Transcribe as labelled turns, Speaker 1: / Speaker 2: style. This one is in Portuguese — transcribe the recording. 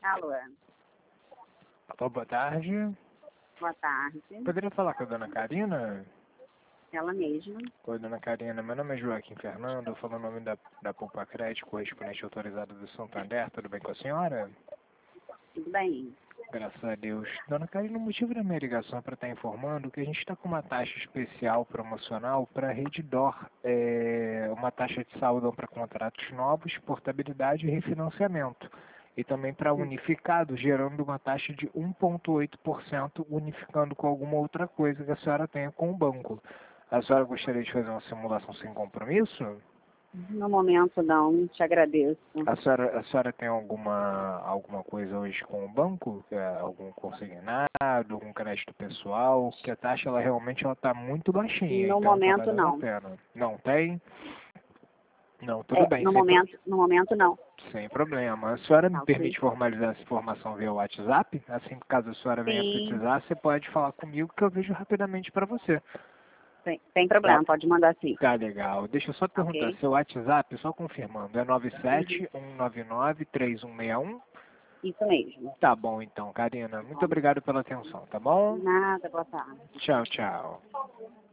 Speaker 1: Alô,
Speaker 2: Alô, boa tarde.
Speaker 1: boa tarde.
Speaker 2: Poderia falar com a dona Karina?
Speaker 1: Ela mesma.
Speaker 2: Oi, dona Karina. Meu nome é Joaquim Fernando. Eu falo o nome da Poupa Crédito, correspondente autorizado do Santander. Tudo bem com a senhora?
Speaker 1: Tudo bem?
Speaker 2: Graças a Deus. Dona Karina, o motivo da minha ligação é para estar informando que a gente está com uma taxa especial promocional para a Redditor. Uma taxa de saldão para contratos novos, portabilidade e refinanciamento. E também para unificado, gerando uma taxa de 1,8%, unificando com alguma outra coisa que a senhora tenha com o banco. A senhora gostaria de fazer uma simulação sem compromisso?
Speaker 1: No momento não, te agradeço.
Speaker 2: A senhora tem alguma coisa hoje com o banco? Algum consignado, algum crédito pessoal? Que a taxa ela realmente está muito baixinha,
Speaker 1: No
Speaker 2: então tá
Speaker 1: momento
Speaker 2: valendo a
Speaker 1: não.
Speaker 2: pena. Não tem? Não, tudo bem,
Speaker 1: No momento não.
Speaker 2: sem problema. A senhora me
Speaker 1: Tá, ok?
Speaker 2: permite formalizar essa informação via WhatsApp? Assim, caso a senhora venha
Speaker 1: Sim,
Speaker 2: precisar, você pode falar comigo que eu vejo rapidamente para você.
Speaker 1: sem
Speaker 2: Tá?
Speaker 1: problema, pode mandar sim.
Speaker 2: Tá legal. Deixa eu só
Speaker 1: Tá,
Speaker 2: perguntar,
Speaker 1: ok?
Speaker 2: seu WhatsApp, só confirmando, é
Speaker 1: Uhum.
Speaker 2: 971993161?
Speaker 1: Isso mesmo.
Speaker 2: Tá bom então, Karina.
Speaker 1: Tá
Speaker 2: Muito
Speaker 1: bom?
Speaker 2: obrigado pela atenção, tá bom?
Speaker 1: Nada, boa tarde.
Speaker 2: Tchau, tchau.